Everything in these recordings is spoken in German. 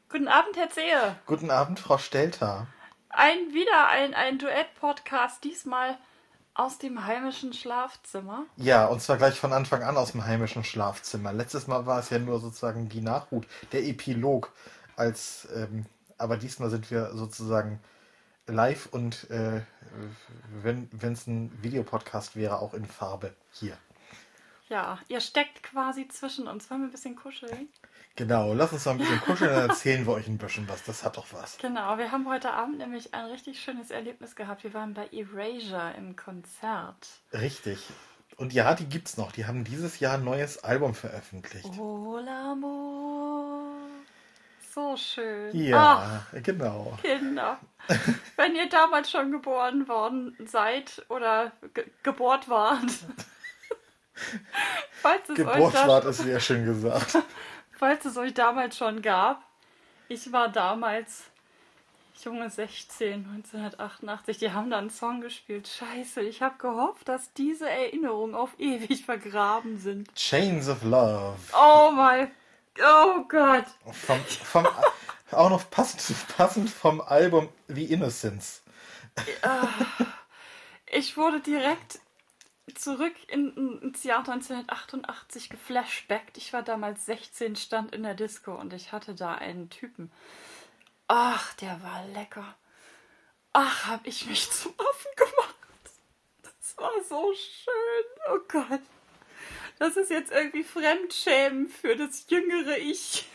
Guten Abend, Herr Zehe. Guten Abend, Frau Stelter. Wieder ein Duett-Podcast, diesmal aus dem heimischen Schlafzimmer. Ja, und zwar gleich von Anfang an aus dem heimischen Schlafzimmer. Letztes Mal war es ja nur sozusagen die Nachhut, der Epilog, aber diesmal sind wir sozusagen live und wenn es ein Videopodcast wäre, auch in Farbe hier. Ja, ihr steckt quasi zwischen uns. Wollen wir ein bisschen kuscheln? Genau, lass uns mal ein bisschen kuscheln, dann erzählen wir euch ein bisschen was. Das hat doch was. Genau, wir haben heute Abend nämlich ein richtig schönes Erlebnis gehabt. Wir waren bei Erasure im Konzert. Richtig. Und ja, die gibt's noch. Die haben dieses Jahr ein neues Album veröffentlicht. Oh, l'amour. So schön. Ja, genau. Kinder. Wenn ihr damals schon geboren worden seid oder gebohrt wart. Geburtswart ist sehr schön gesagt. Falls es euch damals schon gab. Ich war damals junge 16, 1988. Die haben da einen Song gespielt. Scheiße, ich habe gehofft, dass diese Erinnerungen auf ewig vergraben sind. Chains of Love. Oh Gott. Auch noch passend vom Album The Innocents. Ich wurde direkt zurück ins Jahr 1988 geflashbackt. Ich war damals 16, stand in der Disco und ich hatte da einen Typen. Ach, der war lecker. Ach, hab ich mich zum Affen gemacht. Das war so schön. Oh Gott. Das ist jetzt irgendwie Fremdschämen für das jüngere Ich.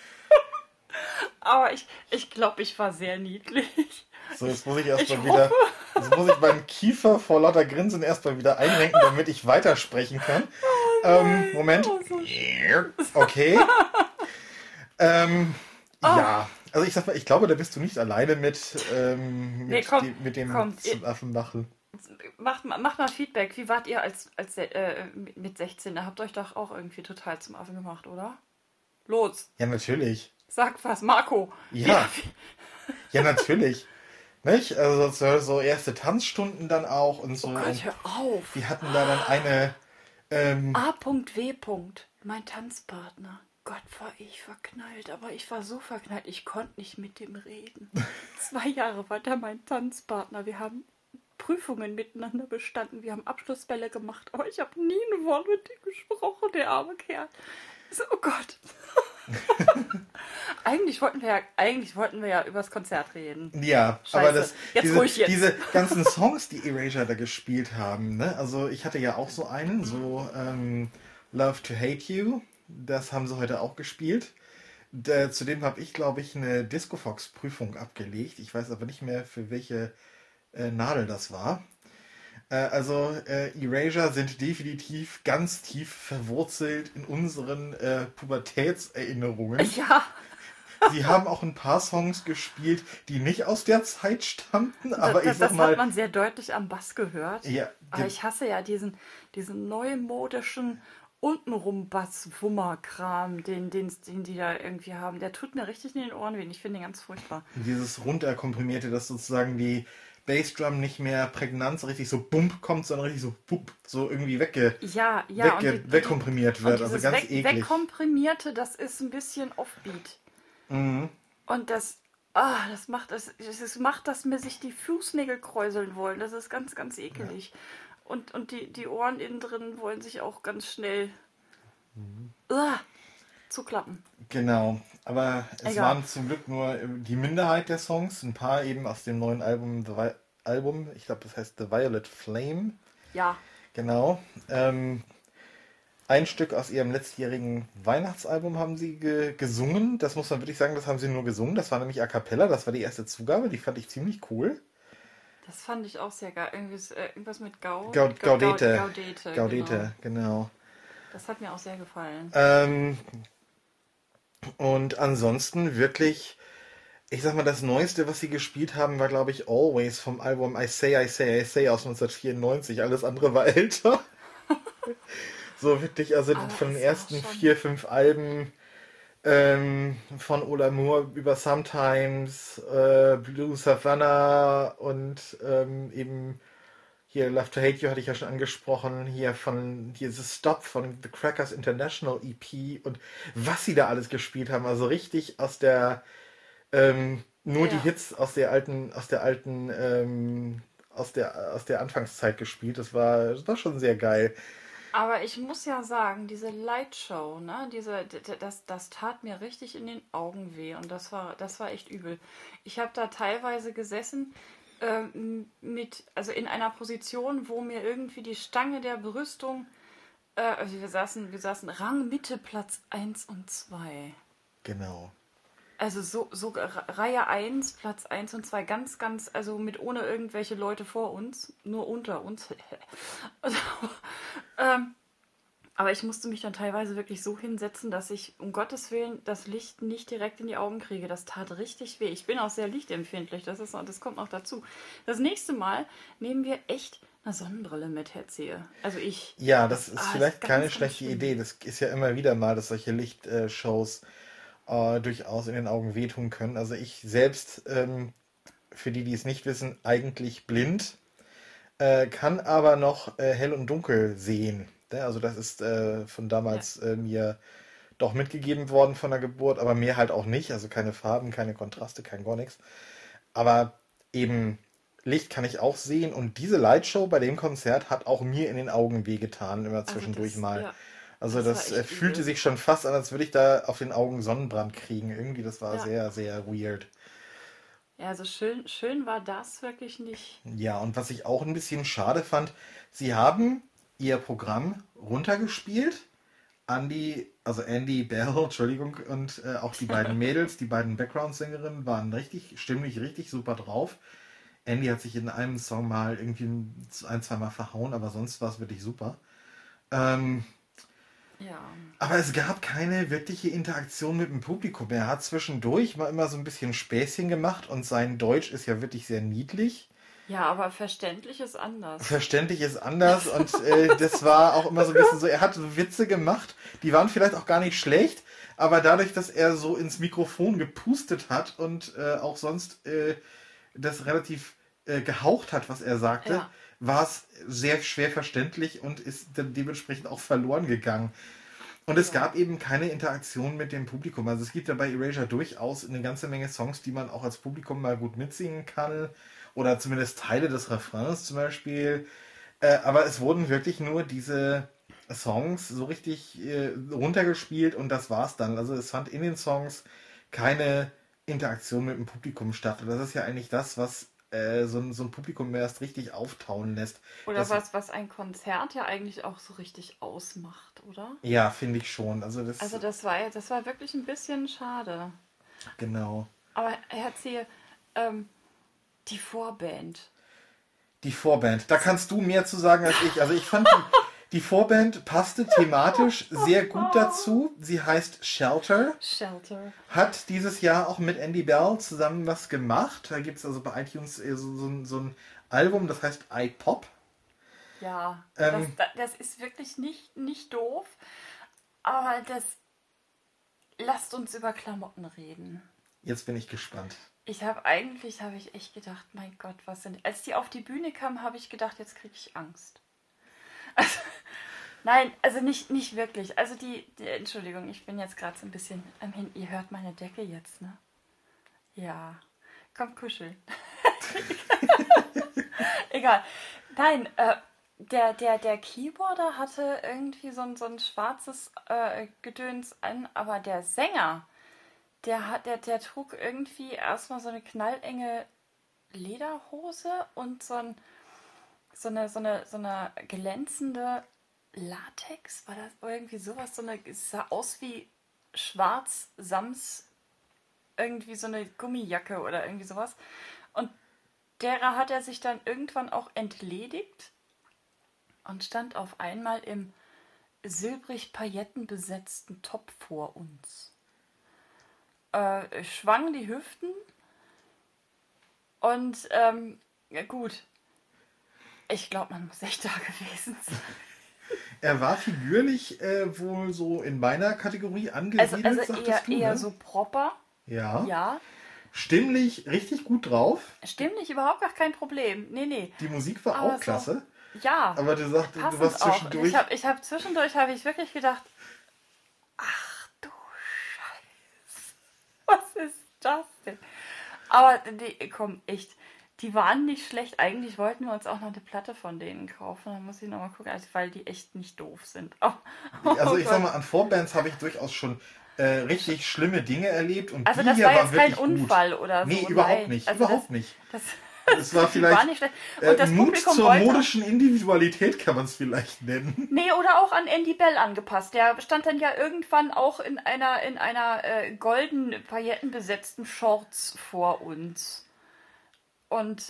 Aber ich glaube, ich war sehr niedlich. So, jetzt muss ich meinen Kiefer vor lauter Grinsen erstmal wieder einrenken, damit ich weitersprechen kann. Moment. Okay. Ja, also ich sag mal, ich glaube, da bist du nicht alleine mit dem zum Affen machen. Macht mal Feedback. Wie wart ihr mit 16? Da habt ihr euch doch auch irgendwie total zum Affen gemacht, oder? Los. Ja, natürlich. Sag was, Marco. Ja. Ja, natürlich. Nicht? Also so erste Tanzstunden dann auch und so. Oh Gott, hör auf. Die hatten da dann eine... A.W. Mein Tanzpartner. Gott, war ich verknallt. Aber ich war so verknallt, ich konnte nicht mit dem reden. 2 Jahre war der mein Tanzpartner. Wir haben Prüfungen miteinander bestanden. Wir haben Abschlussbälle gemacht. Aber ich habe nie ein Wort mit ihm gesprochen, der arme Kerl. So, oh Gott. Eigentlich wollten wir ja übers Konzert reden. Ja, Scheiße. aber Jetzt. diese ganzen Songs, die Erasure da gespielt haben, ne? Also ich hatte ja auch so einen, so Love to Hate You, das haben sie heute auch gespielt. Zudem habe ich, glaube ich, eine Discofox-Prüfung abgelegt. Ich weiß aber nicht mehr, für welche Nadel das war. Erasure sind definitiv ganz tief verwurzelt in unseren Pubertätserinnerungen. Ja. Sie haben auch ein paar Songs gespielt, die nicht aus der Zeit stammten, aber das hat man sehr deutlich am Bass gehört. Ja, aber ich hasse ja diesen neumodischen untenrum Bass-Wummer-Kram, den die da irgendwie haben. Der tut mir richtig in den Ohren weh. Ich finde den ganz furchtbar. Dieses runterkomprimierte, dass sozusagen die Bassdrum nicht mehr prägnant so richtig so bump kommt, sondern richtig so bump, so irgendwie wegkomprimiert wird. Also ganz eklig. Wegkomprimierte, das ist ein bisschen Offbeat. Mhm. Und das macht, dass mir sich die Fußnägel kräuseln wollen. Das ist ganz, ganz ekelig. Ja. Und die Ohren innen drin wollen sich auch ganz schnell zuklappen. Genau, aber es waren zum Glück nur die Minderheit der Songs, ein paar eben aus dem neuen Album, ich glaube, das heißt The Violet Flame. Ja. Genau. Ein Stück aus ihrem letztjährigen Weihnachtsalbum haben sie gesungen. Das muss man wirklich sagen, das haben sie nur gesungen. Das war nämlich A Cappella, das war die erste Zugabe, die fand ich ziemlich cool. Das fand ich auch sehr geil. Irgendwas mit Gaudete, genau. Das hat mir auch sehr gefallen. Und ansonsten wirklich, ich sag mal, das Neueste, was sie gespielt haben, war, glaube ich, Always vom Album I Say, I Say, I Say aus 1994. Alles andere war älter. So wirklich, also von den ersten 4, 5 Alben von Ola Moore über Sometimes, Blue Savannah und eben hier Love to Hate You hatte ich ja schon angesprochen, hier dieses Stop von The Crackers International EP und was sie da alles gespielt haben, also richtig aus der Nur die Ja. Hits aus der Anfangszeit gespielt. Das war schon sehr geil. Aber ich muss ja sagen, diese Lightshow, ne, das tat mir richtig in den Augen weh und das war echt übel. Ich habe da teilweise gesessen, also in einer Position, wo mir irgendwie die Stange der Brüstung, also wir saßen Rang Mitte, Platz 1 und 2. Genau. Also so Reihe 1, Platz 1 und 2, ganz, ganz, also mit ohne irgendwelche Leute vor uns, nur unter uns. Also, aber ich musste mich dann teilweise wirklich so hinsetzen, dass ich um Gottes Willen das Licht nicht direkt in die Augen kriege. Das tat richtig weh. Ich bin auch sehr lichtempfindlich, das kommt noch dazu. Das nächste Mal nehmen wir echt eine Sonnenbrille mit, Herr Zehe. Also ich. Ja, das ist Ist vielleicht ganz, keine ganz schlechte schlimm. Idee. Das ist ja immer wieder mal, dass solche Lichtshows durchaus in den Augen wehtun können. Also ich selbst, für die, die es nicht wissen, eigentlich blind, kann aber noch hell und dunkel sehen. Ne? Also das ist von Ja, damals mir doch mitgegeben worden von der Geburt, aber mehr halt auch nicht. Also keine Farben, keine Kontraste, kein gar nichts. Aber eben Licht kann ich auch sehen und diese Lightshow bei dem Konzert hat auch mir in den Augen wehgetan, immer also zwischendurch mal. ja, Also das war das echt fühlte übel. sich schon fast an, als würde ich da auf den Augen Sonnenbrand kriegen. Irgendwie, das war Ja. sehr, sehr weird. Ja, also schön war das wirklich nicht. Ja, und was ich auch ein bisschen schade fand, sie haben ihr Programm runtergespielt. Andy Bell, Entschuldigung, und auch die beiden Mädels, die beiden Background-Sängerinnen waren richtig, stimmlich richtig super drauf. Andy hat sich in einem Song mal irgendwie ein, zweimal verhauen, aber sonst war es wirklich super. Ähm, Ja. aber es gab keine wirkliche Interaktion mit dem Publikum. Er hat zwischendurch mal immer so ein bisschen Späßchen gemacht und sein Deutsch ist ja wirklich sehr niedlich. Ja, aber verständlich ist anders. Verständlich ist anders und das war auch immer so ein bisschen so, er hat so Witze gemacht, die waren vielleicht auch gar nicht schlecht, aber dadurch, dass er so ins Mikrofon gepustet hat und auch sonst das relativ gehaucht hat, was er sagte, Ja. war es sehr schwer verständlich und ist dann dementsprechend auch verloren gegangen. Und es Ja. gab eben keine Interaktion mit dem Publikum. Also es gibt ja bei Erasure durchaus eine ganze Menge Songs, die man auch als Publikum mal gut mitsingen kann. Oder zumindest Teile des Refrains zum Beispiel. Aber es wurden wirklich nur diese Songs so richtig runtergespielt und das war's dann. Also es fand in den Songs keine Interaktion mit dem Publikum statt. Und das ist ja eigentlich das, was so ein Publikum erst richtig auftauen lässt. Oder Das, was ein Konzert ja eigentlich auch so richtig ausmacht, oder? ja, finde ich schon. Also Also das, das war wirklich ein bisschen schade. genau. Aber Herr Zehe, ähm, die Vorband. Die Vorband. Da kannst du mehr zu sagen als ich. Also ich fand, die Vorband passte thematisch sehr gut dazu. Sie heißt Shelter. Shelter. Hat dieses Jahr auch mit Andy Bell zusammen was gemacht. Da gibt es also bei iTunes so ein Album, das heißt iPop. Ja, das, Ähm, das ist wirklich nicht doof, aber lasst uns über Klamotten reden. Jetzt bin ich gespannt. Habe ich echt gedacht, mein Gott, was denn? Als die auf die Bühne kam, habe ich gedacht, jetzt kriege ich Angst. Also, nein, also nicht wirklich. Also Entschuldigung, ich bin jetzt gerade so ein bisschen am Hin. Ihr hört meine Decke jetzt, ne? Ja. Kommt kuscheln. Egal. Nein, der Keyboarder hatte irgendwie so ein schwarzes Gedöns an, aber der Sänger, der trug irgendwie erstmal so eine knallenge Lederhose und so eine glänzende Latex, war das irgendwie sowas, es sah aus wie schwarz Sams, irgendwie so eine Gummijacke oder irgendwie sowas. Und derer hat er sich dann irgendwann auch entledigt und stand auf einmal im silbrig paillettenbesetzten Top vor uns. Schwang die Hüften und ja gut, ich glaube, man muss echt da gewesen sein. Er war figürlich wohl so in meiner Kategorie Also angesiedelt, eher, sagtest du, eher ne? so proper, Ja. ja. Stimmlich richtig gut drauf. Stimmlich überhaupt gar kein Problem. Nee, nee. Die Musik war auch Aber so, klasse. ja, Aber du sagst, du passend warst auch. Und zwischendurch. ich hab zwischendurch habe ich wirklich gedacht, ach du Scheiße, was ist das denn? Aber die, komm, echt, die waren nicht schlecht. Eigentlich wollten wir uns auch noch eine Platte von denen kaufen. Da muss ich nochmal gucken, also, weil die echt nicht doof sind. Also ich Gott. sag mal, an Vorbands habe ich durchaus schon richtig schlimme Dinge erlebt. Und Also die das hier war war jetzt kein wirklich gut. Unfall oder so. Nee, überhaupt Nein. nicht. Also Überhaupt nicht. Das Es war war vielleicht nicht schlecht. Und das Mut Publikum zur wollte... modischen Individualität kann man es vielleicht nennen. Nee, oder auch an Andy Bell angepasst. Der stand dann ja irgendwann auch in einer golden paillettenbesetzten Shorts vor uns. Und,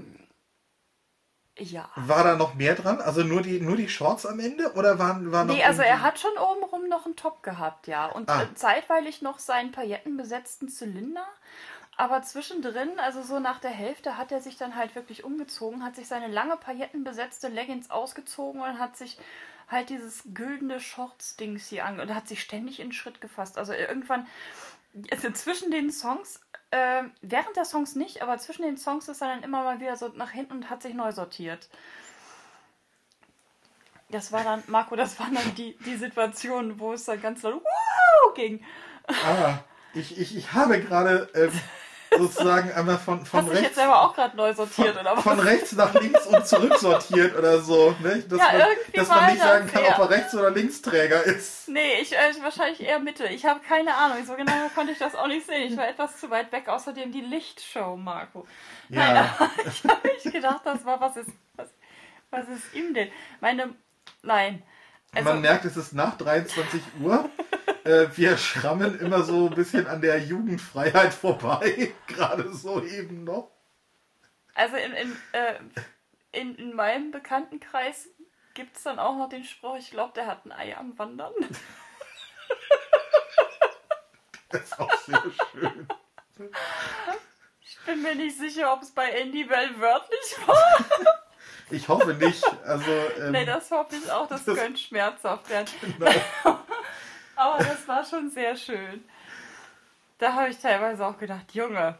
ja. War da noch mehr dran? Also nur die Shorts am Ende? Oder waren noch Nee, also er irgendwie- hat schon obenrum noch einen Top gehabt, ja. Und zeitweilig noch seinen paillettenbesetzten Zylinder. Aber zwischendrin, also so nach der Hälfte, hat er sich dann halt wirklich umgezogen, hat sich seine lange paillettenbesetzte Leggings ausgezogen und hat sich halt dieses güldene Shorts-Dings hier an und hat sich ständig in den Schritt gefasst. Also irgendwann, also zwischen den Songs, während der Songs nicht, aber zwischen den Songs ist er dann immer mal wieder so nach hinten und hat sich neu sortiert. Das war dann, Marco, das war dann die Situation, wo es dann ganz laut ging. Ich habe gerade sozusagen einmal von Hast du dich jetzt rechts selber auch gerade neu sortiert, oder was? von rechts nach links und zurück sortiert oder so. Ne? irgendwie Dass war man nicht das, sagen kann, ja. ob er Rechts- oder Linksträger ist. Nee, wahrscheinlich eher Mitte. Ich habe keine Ahnung. So genau konnte ich das auch nicht sehen. Ich war etwas zu weit weg. Außerdem die Lichtshow, Marco. Ja. Nein, aber ich habe nicht gedacht, was ist ihm denn? Nein. Also, Man merkt, es ist nach 23 Uhr. Wir schrammen immer so ein bisschen an der Jugendfreiheit vorbei. Gerade so eben noch. also in meinem Bekanntenkreis gibt es dann auch noch den Spruch, ich glaube, der hat ein Ei am Wandern. Das ist auch sehr schön. Ich bin mir nicht sicher, ob es bei Andy Bell wörtlich war. Ich hoffe nicht. Also, Nee, das hoffe ich auch, das könnte schmerzhaft werden. Genau. Aber das war schon sehr schön. Da habe ich teilweise auch gedacht, Junge,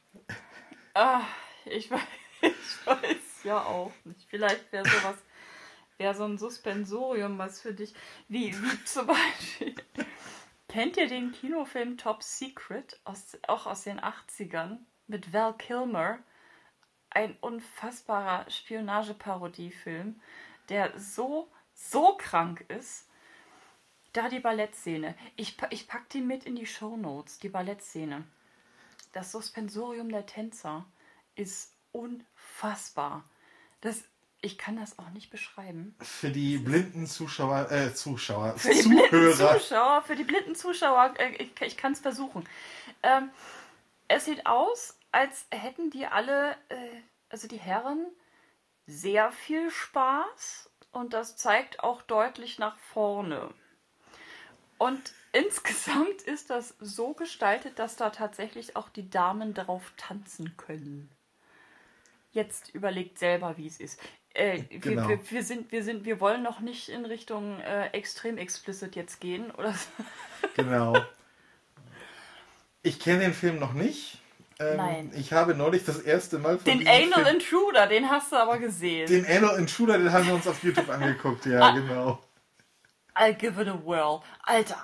ich weiß ja auch nicht. Vielleicht wäre so ein Suspensorium was für dich. Wie zum Beispiel, kennt ihr den Kinofilm Top Secret, auch aus den 80ern, mit Val Kilmer? Ein unfassbarer Spionageparodiefilm, der so krank ist. Da die Ballettszene. Ich pack die mit in die Shownotes, die Ballettszene. Das Suspensorium der Tänzer ist unfassbar. Ich kann das auch nicht beschreiben. Für die blinden Zuhörer. Für die blinden Zuschauer, ich kann es versuchen. Es sieht aus, als hätten die alle, also die Herren, sehr viel Spaß und das zeigt auch deutlich nach vorne. Und insgesamt ist das so gestaltet, dass da tatsächlich auch die Damen drauf tanzen können. Jetzt überlegt selber, wie es ist. Genau. Wir wollen noch nicht in Richtung extrem explicit jetzt gehen, oder? Genau. Ich kenne den Film noch nicht. Nein. Ich habe neulich das erste Mal von Den diesem Anal Film, Intruder, den hast du aber gesehen. den Anal Intruder, den haben wir uns auf YouTube angeguckt. Ja, genau. I'll give it a whirl. Alter.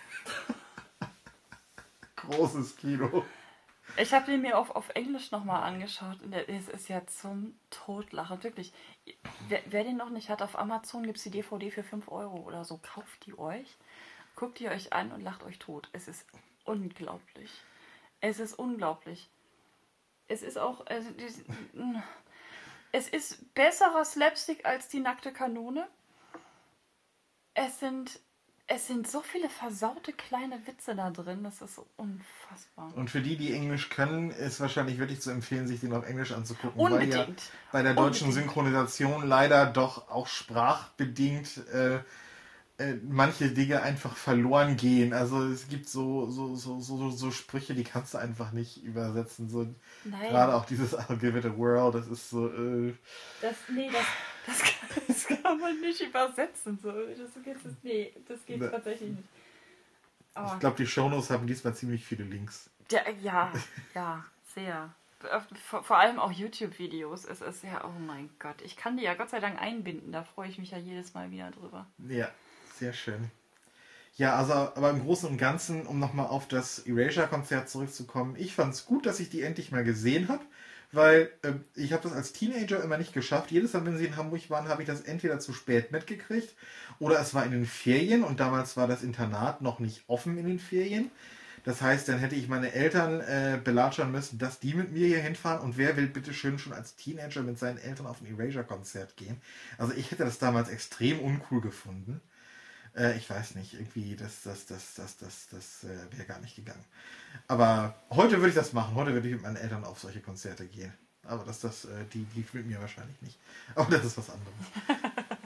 Großes Kino. Ich habe den mir auf Englisch nochmal angeschaut und es ist ja zum Totlachen. Wirklich. Wer den noch nicht hat, auf Amazon gibt es die DVD für 5 Euro oder so. Kauft die euch, guckt die euch an und lacht euch tot. Es ist unglaublich. Es ist unglaublich. Es ist auch... es ist besserer Slapstick als die nackte Kanone. Es sind so viele versaute kleine Witze da drin, das ist so unfassbar. Und für die Englisch können, ist wahrscheinlich wirklich zu empfehlen, sich den auf Englisch anzugucken. Unbedingt. Weil ja bei der deutschen Synchronisation leider doch auch sprachbedingt manche Dinge einfach verloren gehen. Also es gibt so Sprüche, die kannst du einfach nicht übersetzen. So, Nein. gerade auch dieses I'll give it a whirl, das ist so... Das kann man nicht übersetzen. So. Das geht tatsächlich nicht. Aber ich glaube, die Shownotes haben diesmal ziemlich viele Links. ja, sehr. Vor allem auch YouTube-Videos. Es ist ja, oh mein Gott. Ich kann die ja Gott sei Dank einbinden. Da freue ich mich ja jedes Mal wieder drüber. Ja, sehr schön. Ja, also, aber im Großen und Ganzen, um nochmal auf das Erasure-Konzert zurückzukommen, ich fand es gut, dass ich die endlich mal gesehen habe, weil ich habe das als Teenager immer nicht geschafft. Jedes Mal, wenn sie in Hamburg waren, habe ich das entweder zu spät mitgekriegt oder es war in den Ferien und damals war das Internat noch nicht offen in den Ferien. Das heißt, dann hätte ich meine Eltern belatschern müssen, dass die mit mir hier hinfahren und wer will bitte schön schon als Teenager mit seinen Eltern auf ein Erasure-Konzert gehen. Also ich hätte das damals extrem uncool gefunden. Ich weiß nicht, irgendwie, das wäre gar nicht gegangen. Aber heute würde ich das machen. Heute würde ich mit meinen Eltern auf solche Konzerte gehen. Aber die mit mir wahrscheinlich nicht. Aber das ist was anderes.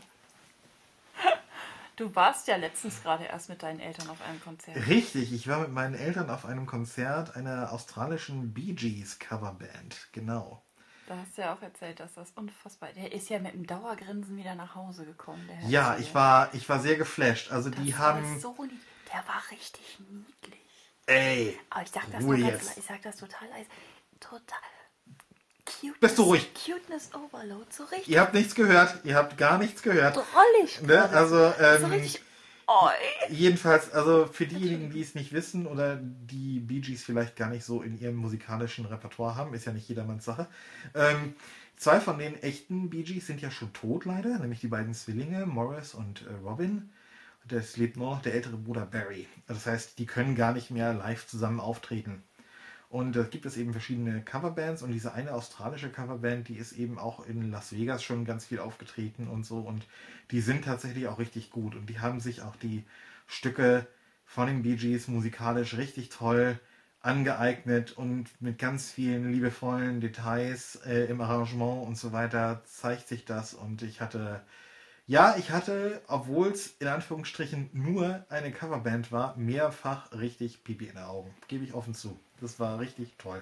Du warst ja letztens gerade erst mit deinen Eltern auf einem Konzert. Richtig, ich war mit meinen Eltern auf einem Konzert einer australischen Bee Gees Coverband. Genau. Da hast du ja auch erzählt, dass das unfassbar... Der ist ja mit einem Dauergrinsen wieder nach Hause gekommen. Der Herr Ja, Zehe. ich war sehr geflasht. Also Das die war haben... so lieb. Der war richtig niedlich. Ey, Aber ich sag das Ruhe nur jetzt. ganz, ich sag das total leise. Total. Cuteness, Bist du ruhig? Cuteness Overload. So richtig Ihr habt nichts gehört. Ihr habt gar nichts gehört. drollig. Ne? Also, So richtig... Oh, jedenfalls, also für diejenigen, die es nicht wissen oder die Bee Gees vielleicht gar nicht so in ihrem musikalischen Repertoire haben, ist ja nicht jedermanns Sache. Zwei von den echten Bee Gees sind ja schon tot leider, nämlich die beiden Zwillinge, Morris und Robin. Und es lebt nur noch der ältere Bruder Barry. Das heißt, die können gar nicht mehr live zusammen auftreten. Und da gibt es eben verschiedene Coverbands und diese eine australische Coverband, die ist eben auch in Las Vegas schon ganz viel aufgetreten und so und die sind tatsächlich auch richtig gut und die haben sich auch die Stücke von den Bee Gees musikalisch richtig toll angeeignet und mit ganz vielen liebevollen Details im Arrangement und so weiter zeigt sich das und ich hatte, obwohl es in Anführungsstrichen nur eine Coverband war, mehrfach richtig Pipi in den Augen. Gebe ich offen zu. Das war richtig toll.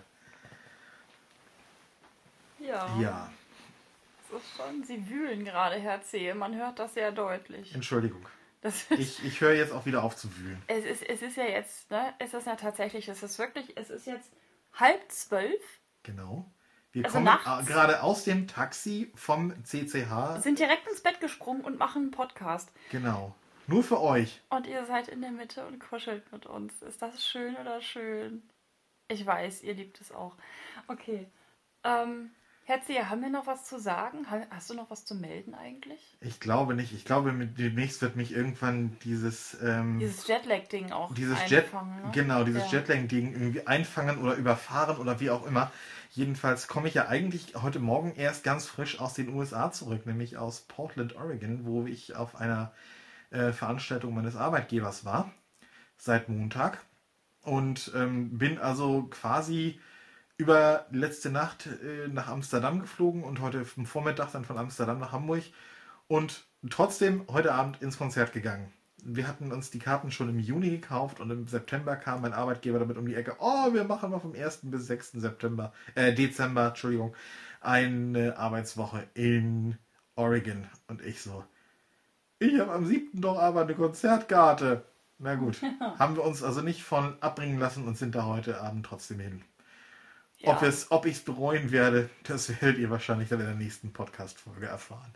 ja. Ja, Das ist schon, sie wühlen gerade, Herr Zehe. Man hört das sehr deutlich. Entschuldigung. Das ist, Ich höre jetzt auch wieder auf zu wühlen. es ist ja jetzt, ne? Es ist ja tatsächlich, es ist wirklich, es ist jetzt 11:30. Genau. Wir Also kommen nachts? gerade aus dem Taxi vom CCH. Sind direkt ins Bett gesprungen und machen einen Podcast. Genau. Nur für euch. Und ihr seid in der Mitte und kuschelt mit uns. Ist das schön oder schön? Ich weiß, ihr liebt es auch. Okay. Herr Zehe, haben wir noch was zu sagen? Hast du noch was zu melden eigentlich? Ich glaube nicht. Ich glaube, demnächst wird mich irgendwann dieses Jetlag-Ding auch Jet, einfangen, ne? genau, dieses Ja. Jetlag-Ding irgendwie einfangen oder überfahren oder wie auch immer. Jedenfalls komme ich ja eigentlich heute Morgen erst ganz frisch aus den USA zurück, nämlich aus Portland, Oregon, wo ich auf einer Veranstaltung meines Arbeitgebers war, seit Montag. Und bin also quasi über letzte Nacht nach Amsterdam geflogen und heute am Vormittag dann von Amsterdam nach Hamburg und trotzdem heute Abend ins Konzert gegangen. Wir hatten uns die Karten schon im Juni gekauft und im September kam mein Arbeitgeber damit um die Ecke. Oh, wir machen noch vom 1. bis 6. Dezember, Entschuldigung, eine Arbeitswoche in Oregon. Und ich so, ich habe am 7. doch aber eine Konzertkarte. Na gut, haben wir uns also nicht von abbringen lassen und sind da heute Abend trotzdem hin. Ja. Ob ich es bereuen werde, das werdet ihr wahrscheinlich dann in der nächsten Podcast-Folge erfahren.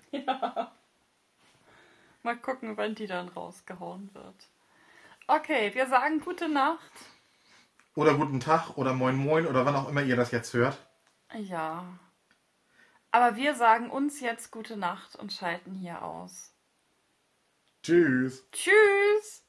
Mal gucken, wann die dann rausgehauen wird. Okay, wir sagen gute Nacht. Oder guten Tag oder moin moin oder wann auch immer ihr das jetzt hört. Ja. Aber wir sagen uns jetzt gute Nacht und schalten hier aus. Tschüss. Tschüss!